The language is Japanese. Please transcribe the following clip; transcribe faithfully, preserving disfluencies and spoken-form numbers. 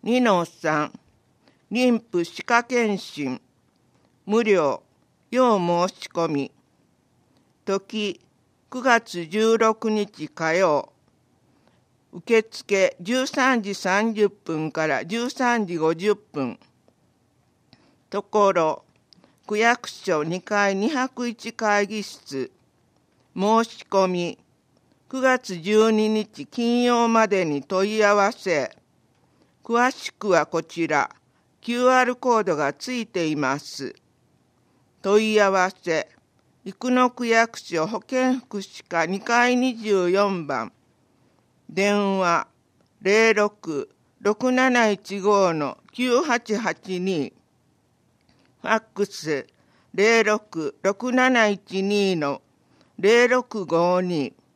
にのさん、妊婦歯科検診、無料、要申し込み。時、くがつじゅうろくにち火曜。受付じゅうさんじさんじゅっぷんからじゅうさんじごじゅっぷん。ところ、区役所にかいにひゃくいち会議室。申し込み、くがつじゅうににち金曜までに問い合わせ。詳しくはこちら、キューアール コードがついています。問い合わせ、生野区役所保健福祉課にかいにじゅうよんばん。電話 ゼロろく ろくなないちご きゅうはちはちに。ファックス ゼロろく ろくなないちに ゼロろくごに。